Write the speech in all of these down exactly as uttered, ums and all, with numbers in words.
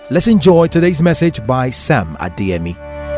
Let's enjoy today's message by Sam Adeyemi.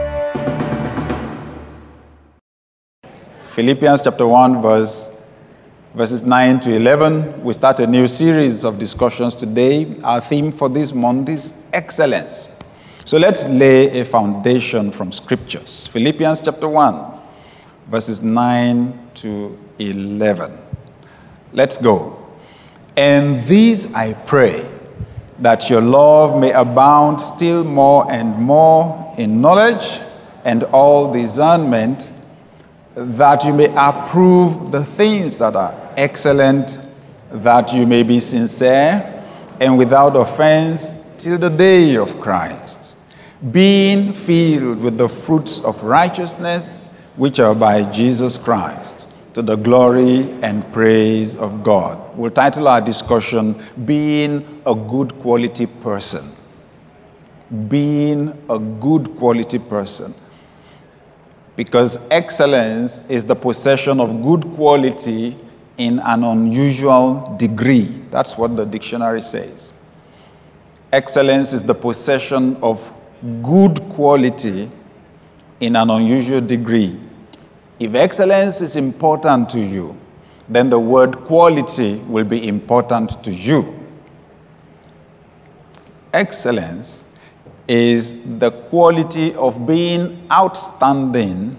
Philippians chapter one, verse, verses nine to eleven. We start a new series of discussions today. Our theme for this month is excellence. So let's lay a foundation from scriptures. Philippians chapter one, verses nine to eleven. Let's go. And these I pray, that your love may abound still more and more in knowledge and all discernment, that you may approve the things that are excellent, that you may be sincere and without offense till the day of Christ, being filled with the fruits of righteousness, which are by Jesus Christ, to the glory and praise of God. We'll title our discussion, Being a Good Quality Person. Being a good quality person. Because excellence is the possession of good quality in an unusual degree. That's what the dictionary says. Excellence is the possession of good quality in an unusual degree. If excellence is important to you, then the word quality will be important to you. Excellence is the quality of being outstanding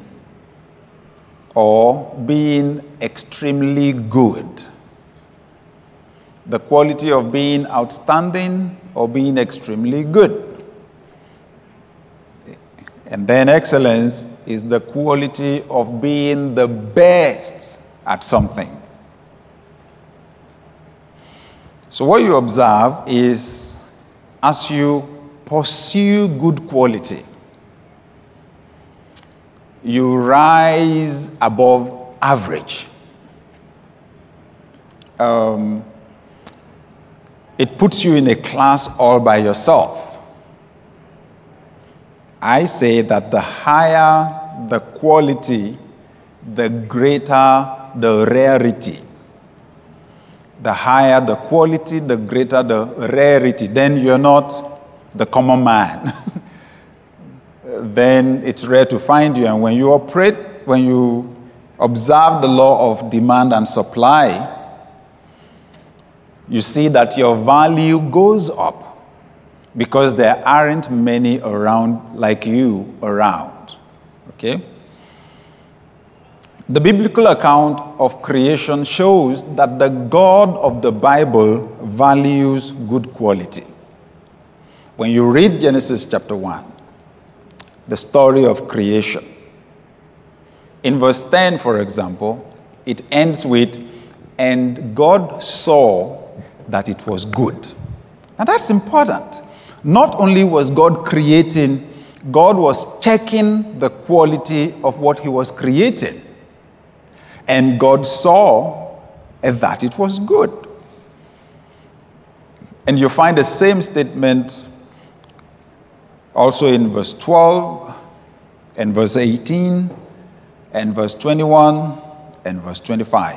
or being extremely good. The quality of being outstanding or being extremely good. And then excellence is the quality of being the best at something. So what you observe is, as you pursue good quality, you rise above average. Um, it puts you in a class all by yourself. I say that the higher the quality, the greater the rarity. The higher the quality, the greater the rarity. Then you're not the common man. Then it's rare to find you. And when you operate, when you observe the law of demand and supply, you see that your value goes up because there aren't many around like you around. Okay? The biblical account of creation shows that the God of the Bible values good quality. When you read Genesis chapter one, the story of creation, in verse ten, for example, it ends with, and God saw that it was good. Now that's important. Not only was God creating, God was checking the quality of what he was creating. And God saw that it was good. And you find the same statement also in verse twelve, and verse eighteen, and verse twenty-one, and verse twenty-five.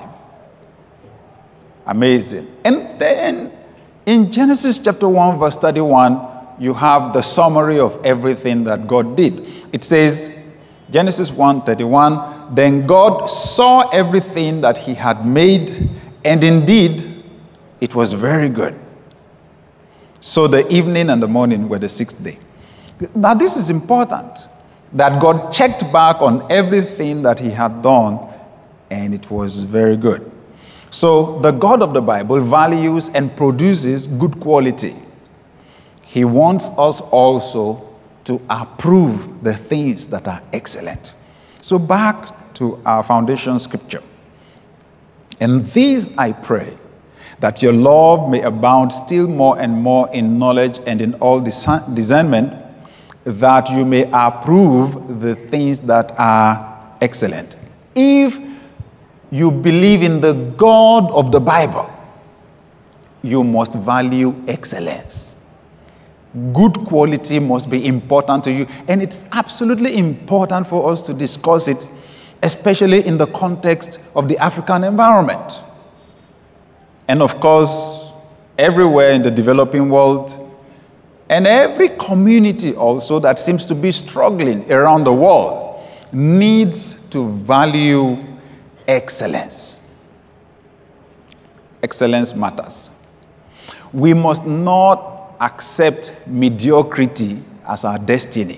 Amazing. And then in Genesis chapter one, verse thirty-one, you have the summary of everything that God did. It says, Genesis one thirty-one, then God saw everything that he had made, and indeed it was very good. So the evening and the morning were the sixth day. Now this is important, that God checked back on everything that he had done, and it was very good. So the God of the Bible values and produces good quality. He wants us also to approve the things that are excellent. So back to our foundation scripture. And these I pray, that your love may abound still more and more in knowledge and in all discernment, that you may approve the things that are excellent. If you believe in the God of the Bible, you must value excellence. Good quality must be important to you, and it's absolutely important for us to discuss it, especially in the context of the African environment. And of course, everywhere in the developing world, And every community also that seems to be struggling around the world needs to value excellence. Excellence matters. We must not accept mediocrity as our destiny.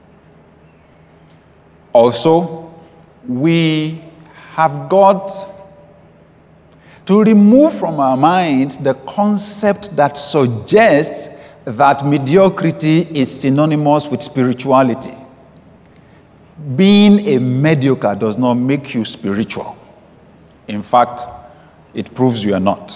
Also, we have got to remove from our minds the concept that suggests that mediocrity is synonymous with spirituality. Being a mediocre does not make you spiritual. In fact, it proves you are not.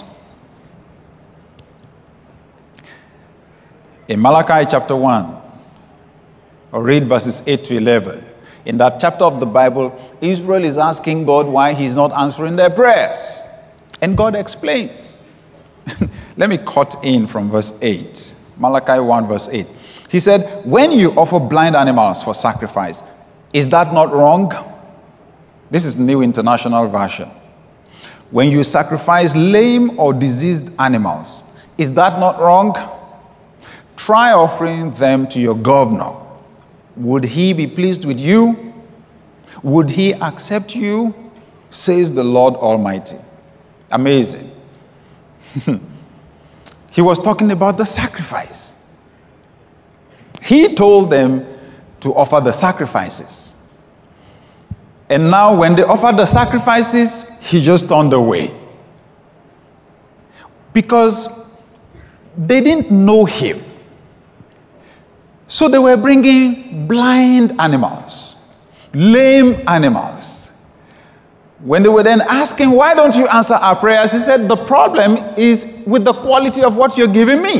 In Malachi chapter one, I'll read verses eight to eleven. In that chapter of the Bible, Israel is asking God why he's not answering their prayers. And God explains. Let me cut in from verse eight. Malachi one verse eight. He said, when you offer blind animals for sacrifice, is that not wrong? This is New International Version. When you sacrifice lame or diseased animals, is that not wrong? Try offering them to your governor. Would he be pleased with you? Would he accept you? Says the Lord Almighty. Amazing. He was talking about the sacrifice. He told them to offer the sacrifices. And now when they offered the sacrifices, he just turned away. Because they didn't know him. So they were bringing blind animals, lame animals. When they were then asking, why don't you answer our prayers? He said, the problem is with the quality of what you're giving me.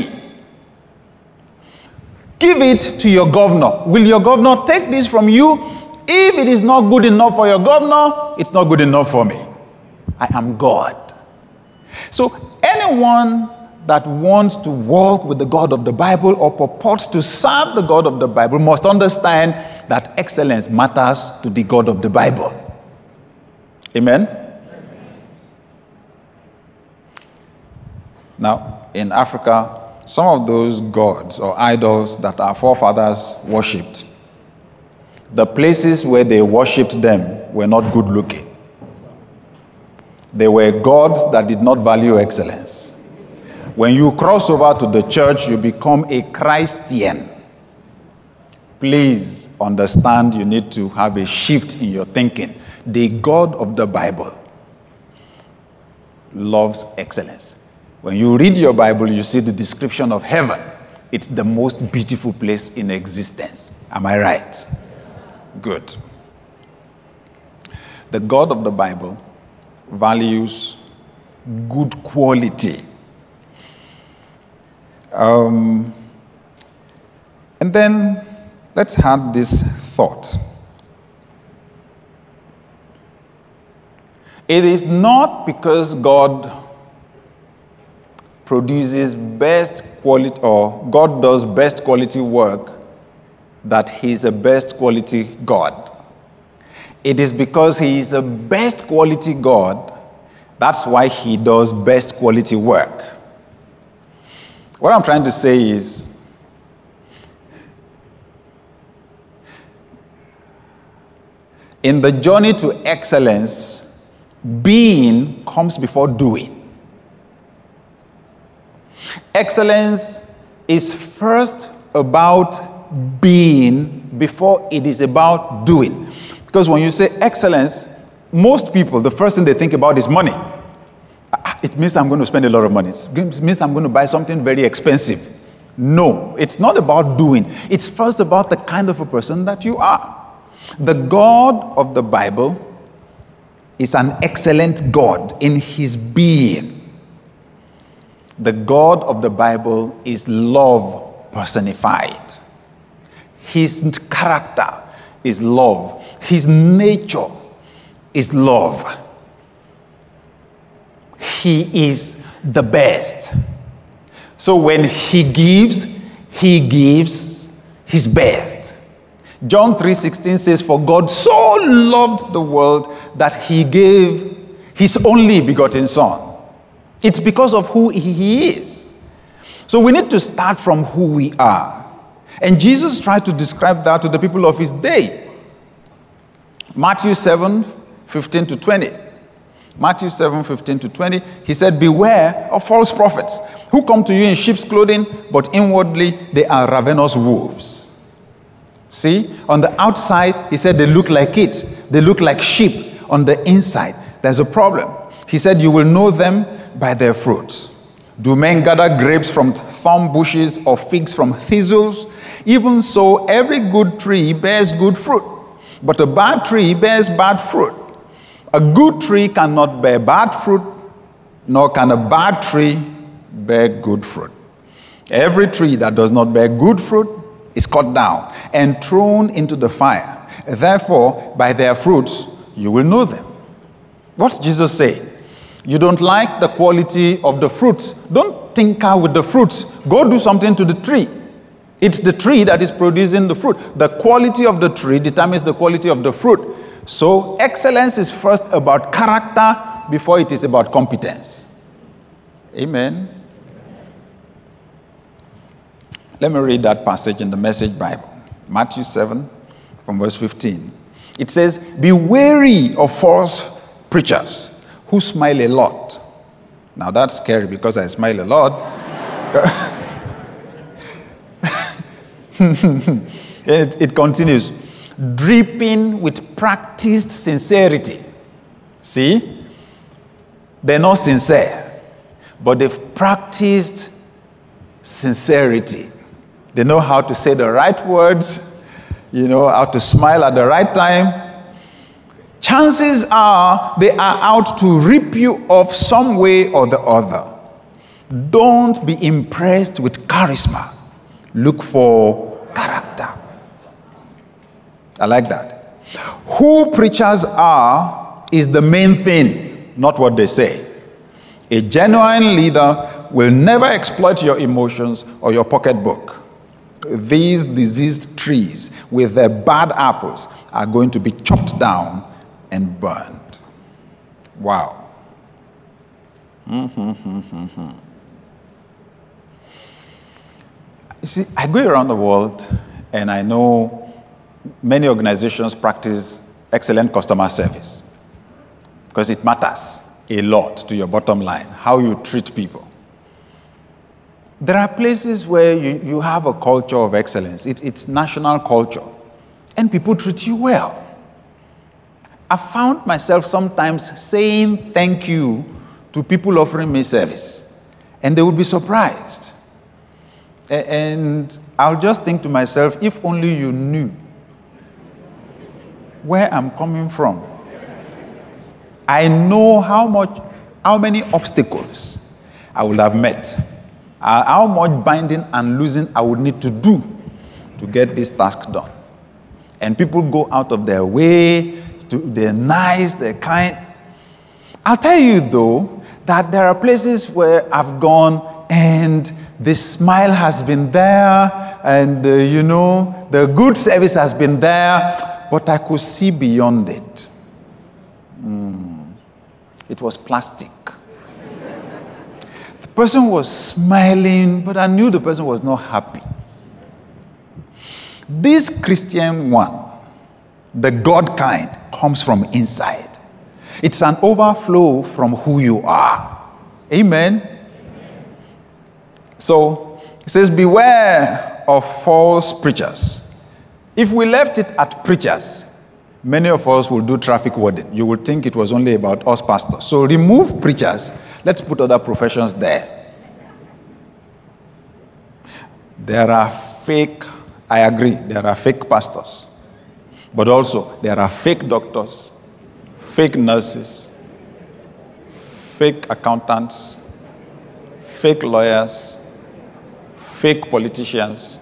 Give it to your governor. Will your governor take this from you? If it is not good enough for your governor, it's not good enough for me. I am God. So anyone that wants to walk with the God of the Bible or purports to serve the God of the Bible must understand that excellence matters to the God of the Bible. Amen? Now, in Africa, some of those gods or idols that our forefathers worshipped, the places where they worshipped them were not good looking. They were gods that did not value excellence. When you cross over to the church, you become a Christian. Please understand you need to have a shift in your thinking. The God of the Bible loves excellence. When you read your Bible, you see the description of heaven. It's the most beautiful place in existence. Am I right? Good. The God of the Bible values good quality. Um, and then let's have this thought. It is not because God produces best quality or God does best quality work that he's a best quality God. It is because he is a best quality God, that's why he does best quality work. What I'm trying to say is, in the journey to excellence, being comes before doing. Excellence is first about being before it is about doing. Because when you say excellence, most people, the first thing they think about is money. It means I'm going to spend a lot of money. It means I'm going to buy something very expensive. No, it's not about doing. It's first about the kind of a person that you are. The God of the Bible is an excellent God in his being. The God of the Bible is love personified. His character is love. His nature is love. He is the best. So when he gives, he gives his best. John three sixteen says, for God so loved the world that he gave his only begotten son. It's because of who he is. So we need to start from who we are. And Jesus tried to describe that to the people of his day. Matthew seven, fifteen to twenty. Matthew seven, fifteen to twenty, he said, beware of false prophets who come to you in sheep's clothing, but inwardly they are ravenous wolves. See, on the outside, he said they look like it. They look like sheep. On the inside, there's a problem. He said, you will know them by their fruits. Do men gather grapes from thorn bushes or figs from thistles? Even so, every good tree bears good fruit, but a bad tree bears bad fruit. A good tree cannot bear bad fruit, nor can a bad tree bear good fruit. Every tree that does not bear good fruit is cut down and thrown into the fire. Therefore, by their fruits, you will know them. What's Jesus saying? You don't like the quality of the fruits. Don't tinker with the fruits. Go do something to the tree. It's the tree that is producing the fruit. The quality of the tree determines the quality of the fruit. So excellence is first about character before it is about competence. Amen. Let me read that passage in the Message Bible. Matthew seven, from verse fifteen. It says, be wary of false preachers who smile a lot. Now that's scary because I smile a lot. it, it continues. Dripping with practiced sincerity. See? They're not sincere, but they've practiced sincerity. They know how to say the right words, you know, how to smile at the right time. Chances are they are out to rip you off some way or the other. Don't be impressed with charisma. Look for character. I like that. Who preachers are is the main thing, not what they say. A genuine leader will never exploit your emotions or your pocketbook. These diseased trees with their bad apples are going to be chopped down and burned. Wow. Mm-hmm. You see, I go around the world and I know many organizations practice excellent customer service because it matters a lot to your bottom line, how you treat people. There are places where you, you have a culture of excellence. It, it's national culture, and people treat you well. I found myself sometimes saying thank you to people offering me service, and they would be surprised. And I'll just think to myself, if only you knew where I'm coming from. I know how much, how many obstacles I would have met, uh, how much binding and losing I would need to do to get this task done. And people go out of their way, to, they're nice, they're kind. I'll tell you though, that there are places where I've gone and the smile has been there, and uh, you know, the good service has been there, but I could see beyond it. Mm. It was plastic. The person was smiling, but I knew the person was not happy. This Christian one, the God kind, comes from inside. It's an overflow from who you are. Amen. So, it says, beware of false preachers. If we left it at preachers, many of us will do traffic warden. You would think it was only about us pastors. So remove preachers. Let's put other professions there. There are fake, I agree, there are fake pastors. But also, there are fake doctors, fake nurses, fake accountants, fake lawyers, fake politicians,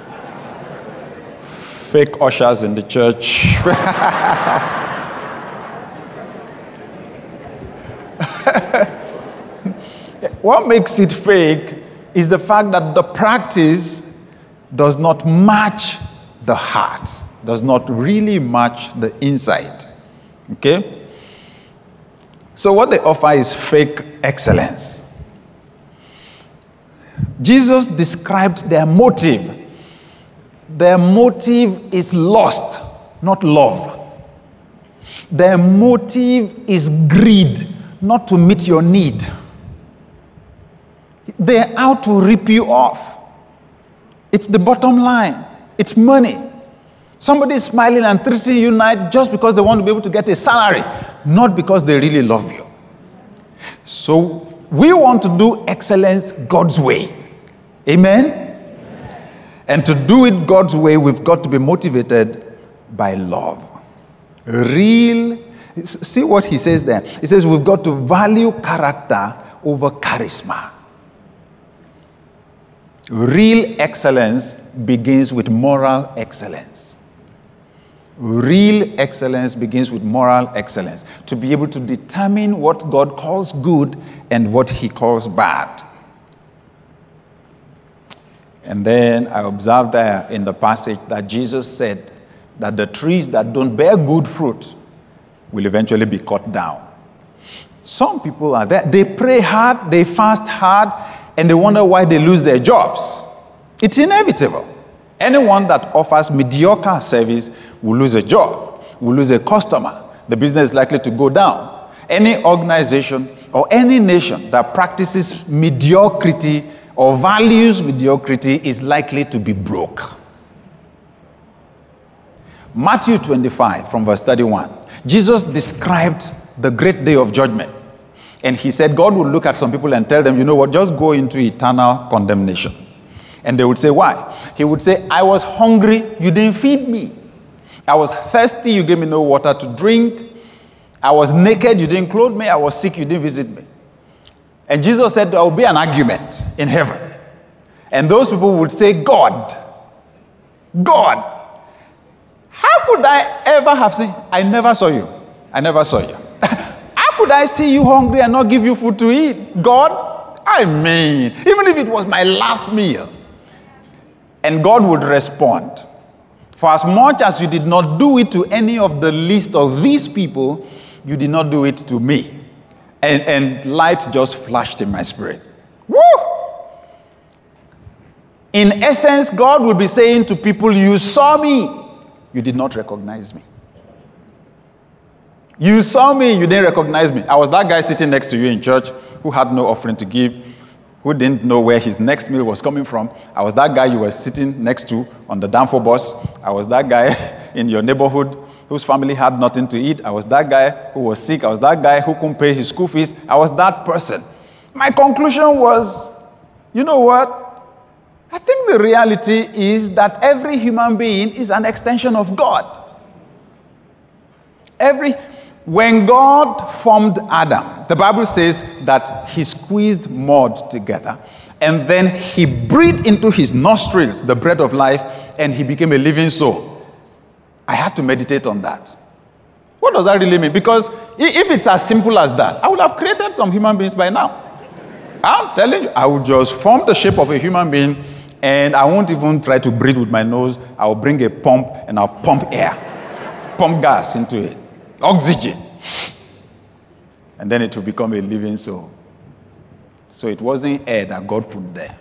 fake ushers in the church. What makes it fake is the fact that the practice does not match the heart, does not really match the inside. Okay? So what they offer is fake excellence. Jesus described their motive. Their motive is lust, not love. Their motive is greed, not to meet your need. They're out to rip you off. It's the bottom line. It's money. Somebody is smiling and treating you nice just because they want to be able to get a salary, not because they really love you. So we want to do excellence God's way. Amen? Amen? And to do it God's way, we've got to be motivated by love. Real, see what he says there. He says we've got to value character over charisma. Real excellence begins with moral excellence. Real excellence begins with moral excellence. To be able to determine what God calls good and what he calls bad. And then I observed there in the passage that Jesus said that the trees that don't bear good fruit will eventually be cut down. Some people are there. They pray hard, they fast hard, and they wonder why they lose their jobs. It's inevitable. Anyone that offers mediocre service will lose a job, will lose a customer. The business is likely to go down. Any organization or any nation that practices mediocrity or values mediocrity is likely to be broke. Matthew twenty-five from verse thirty-one. Jesus described the great day of judgment. And he said God would look at some people and tell them, you know what, just go into eternal condemnation. And they would say, why? He would say, I was hungry, you didn't feed me. I was thirsty, you gave me no water to drink. I was naked, you didn't clothe me. I was sick, you didn't visit me. And Jesus said there will be an argument in heaven. And those people would say, God, God, how could I ever have seen? I never saw you. I never saw you. How could I see you hungry and not give you food to eat? God, I mean, even if it was my last meal. And God would respond, for as much as you did not do it to any of the least of these people, you did not do it to me. And, and light just flashed in my spirit. Woo! In essence, God would be saying to people, you saw me, you did not recognize me. You saw me, you didn't recognize me. I was that guy sitting next to you in church who had no offering to give, who didn't know where his next meal was coming from. I was that guy you were sitting next to on the Danfo bus. I was that guy in your neighborhood whose family had nothing to eat. I was that guy who was sick. I was that guy who couldn't pay his school fees. I was that person. My conclusion was, you know what? I think the reality is that every human being is an extension of God. Every, when God formed Adam, the Bible says that he squeezed mud together and then he breathed into his nostrils the breath of life and he became a living soul. I had to meditate on that. What does that really mean? Because if it's as simple as that, I would have created some human beings by now. I'm telling you, I would just form the shape of a human being and I won't even try to breathe with my nose. I'll bring a pump and I'll pump air, pump gas into it, oxygen. And then it will become a living soul. So it wasn't air that God put there.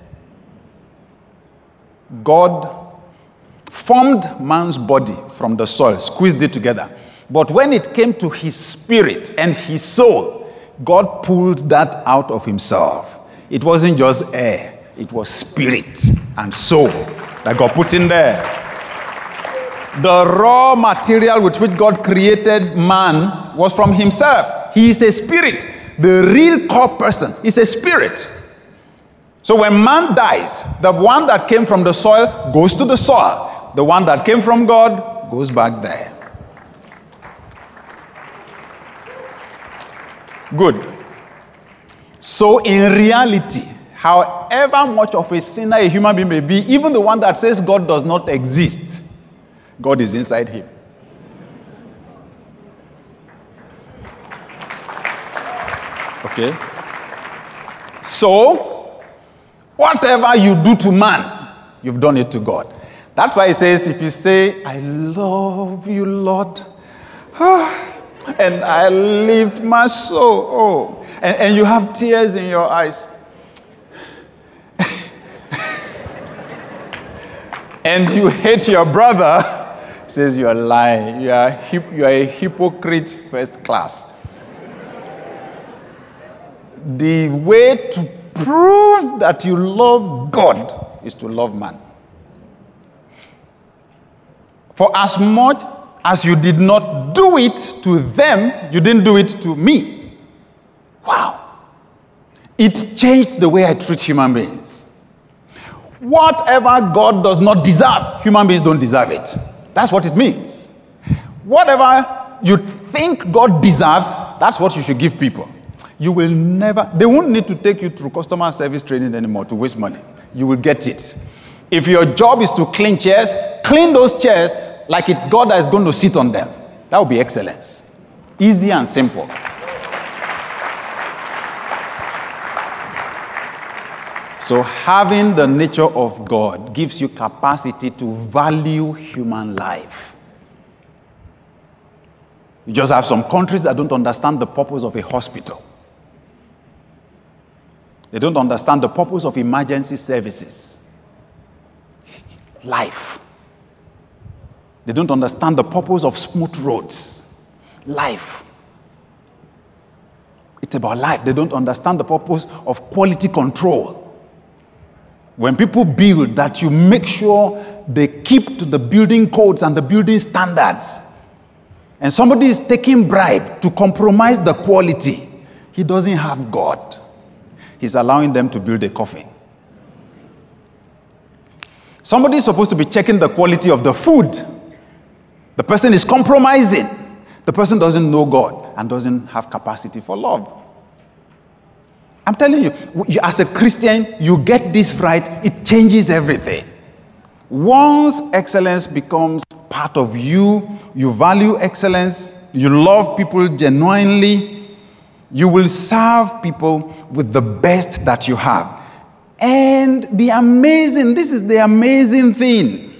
God formed man's body from the soil, squeezed it together. But when it came to his spirit and his soul, God pulled that out of himself. It wasn't just air, it was spirit and soul that God put in there. The raw material with which God created man was from himself. He is a spirit. The real core person is a spirit. So when man dies, the one that came from the soil goes to the soil. The one that came from God goes back there. Good. So in reality, however much of a sinner a human being may be, even the one that says God does not exist, God is inside him. Okay? So, whatever you do to man, you've done it to God. That's why it says, if you say, I love you, Lord, and I lift my soul, oh, and, and you have tears in your eyes, and you hate your brother, he says you are lying. You are, hip, you are a hypocrite first class. The way to prove that you love God is to love man. For as much as you did not do it to them, you didn't do it to me. Wow. It changed the way I treat human beings. Whatever God does not deserve, human beings don't deserve it. That's what it means. Whatever you think God deserves, that's what you should give people. You will never, they won't need to take you through customer service training anymore to waste money. You will get it. If your job is to clean chairs, clean those chairs like it's God that is going to sit on them. That would be excellence. Easy and simple. So having the nature of God gives you capacity to value human life. You just have some countries that don't understand the purpose of a hospital. They don't understand the purpose of emergency services. Life. They don't understand the purpose of smooth roads. Life. It's about life. They don't understand the purpose of quality control. When people build, that you make sure they keep to the building codes and the building standards. And somebody is taking bribe to compromise the quality. He doesn't have God. He's allowing them to build a coffin. Somebody is supposed to be checking the quality of the food. The person is compromising. The person doesn't know God and doesn't have capacity for love. I'm telling you, you, as a Christian, you get this right, it changes everything. Once excellence becomes part of you, you value excellence, you love people genuinely, you will serve people with the best that you have. And the amazing, this is the amazing thing.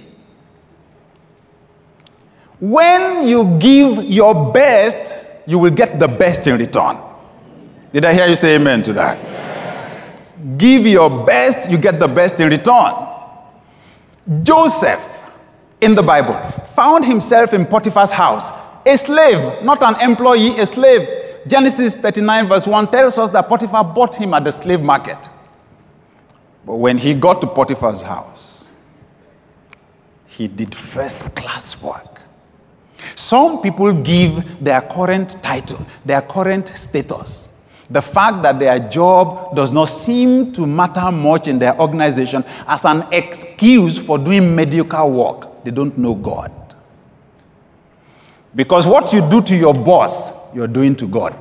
When you give your best, you will get the best in return. Did I hear you say amen to that? Amen. Give your best, you get the best in return. Joseph, in the Bible, found himself in Potiphar's house, a slave, not an employee, a slave. Genesis thirty-nine verse one tells us that Potiphar bought him at the slave market. But when he got to Potiphar's house, he did first-class work. Some people give their current title, their current status, the fact that their job does not seem to matter much in their organization, as an excuse for doing mediocre work. They don't know God. Because what you do to your boss, you're doing to God.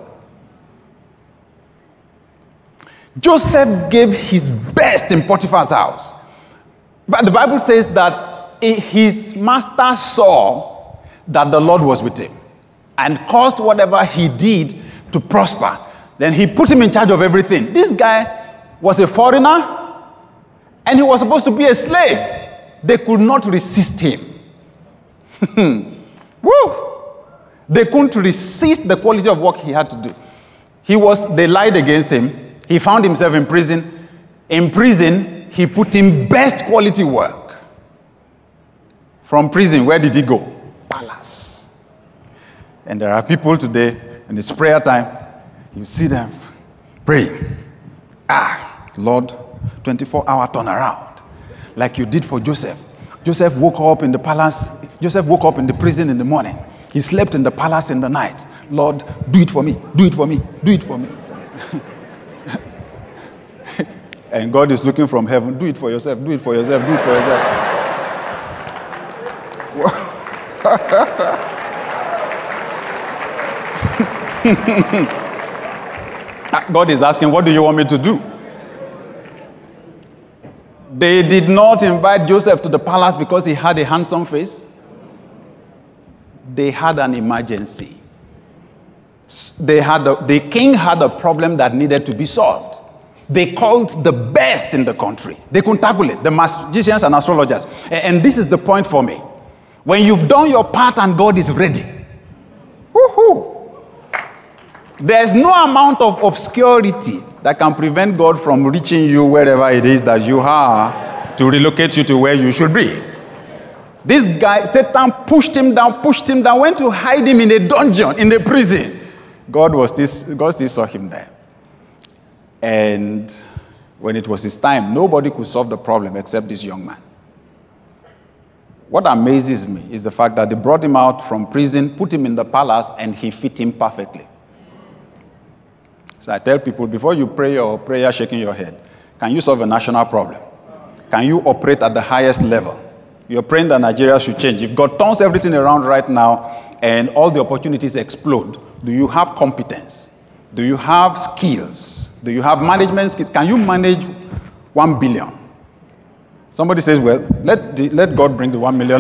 Joseph gave his best in Potiphar's house. But the Bible says that his master saw that the Lord was with him and caused whatever he did to prosper. Then he put him in charge of everything. This guy was a foreigner and he was supposed to be a slave. They could not resist him. Woo! They couldn't resist the quality of work he had to do. He was, they lied against him. He found himself in prison. In prison, he put in best quality work. From prison, where did he go? Palace. And there are people today, and it's prayer time, you see them praying. Ah, Lord, twenty-four hour turnaround. Like you did for Joseph. Joseph woke up in the palace. Joseph woke up in the prison in the morning. He slept in the palace in the night. Lord, do it for me. Do it for me. Do it for me. And God is looking from heaven. Do it for yourself. Do it for yourself. Do it for yourself. God is asking, what do you want me to do? They did not invite Joseph to the palace because he had a handsome face. They had an emergency. They had a, the king had a problem that needed to be solved. They called the best in the country. They couldn't tackle it, the magicians and astrologers. And, and this is the point for me. When you've done your part and God is ready, woohoo! There's no amount of obscurity that can prevent God from reaching you wherever it is that you are to relocate you to where you should be. This guy, Satan pushed him down, pushed him down, went to hide him in a dungeon, in a prison. God was still, God still saw him there. And when it was his time, nobody could solve the problem except this young man. What amazes me is the fact that they brought him out from prison, put him in the palace, and he fit him perfectly. So I tell people, before you pray your prayer shaking your head, can you solve a national problem? Can you operate at the highest level? You're praying that Nigeria should change. If God turns everything around right now and all the opportunities explode, do you have competence? Do you have skills? Do you have management skills? Can you manage one billion? Somebody says, well, let, the, let God bring the one million.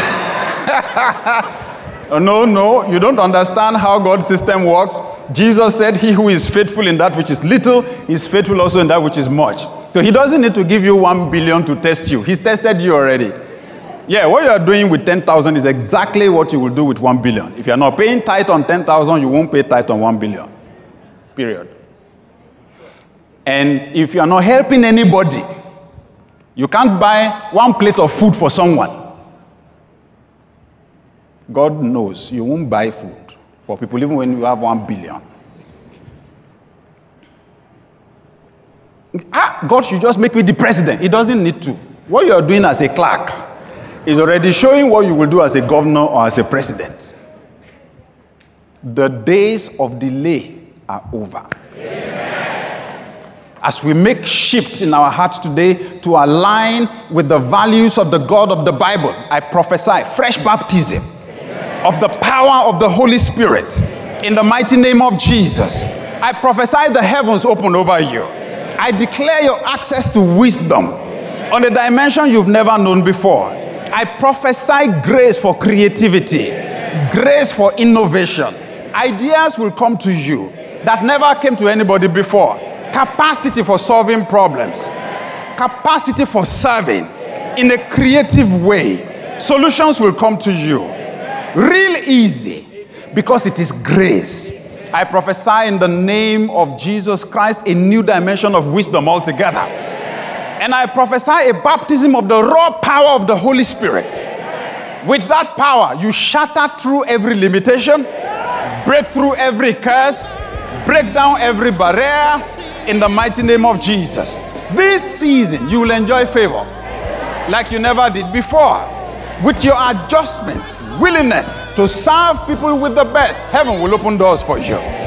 Oh, no, no, you don't understand how God's system works. Jesus said, he who is faithful in that which is little is faithful also in that which is much. So he doesn't need to give you one billion to test you. He's tested you already. Yeah, what you are doing with ten thousand is exactly what you will do with one billion. If you are not paying tithe on ten thousand, you won't pay tithe on one billion. Period. And if you are not helping anybody, you can't buy one plate of food for someone. God knows you won't buy food for people even when you have one billion. Ah, God should just make me the president. He doesn't need to. What you are doing as a clerk is already showing what you will do as a governor or as a president. The days of delay are over. Amen. As we make shifts in our hearts today to align with the values of the God of the Bible, I prophesy fresh baptism of the power of the Holy Spirit in the mighty name of Jesus. I prophesy the heavens open over you. I declare your access to wisdom on a dimension you've never known before. I prophesy grace for creativity, grace for innovation. Ideas will come to you that never came to anybody before. Capacity for solving problems, capacity for serving in a creative way. Solutions will come to you real easy because it is grace. I prophesy in the name of Jesus Christ a new dimension of wisdom altogether. And I prophesy a baptism of the raw power of the Holy Spirit. With that power, you shatter through every limitation, break through every curse, break down every barrier in the mighty name of Jesus. This season, you will enjoy favor like you never did before. With your adjustment, willingness to serve people with the best, heaven will open doors for you.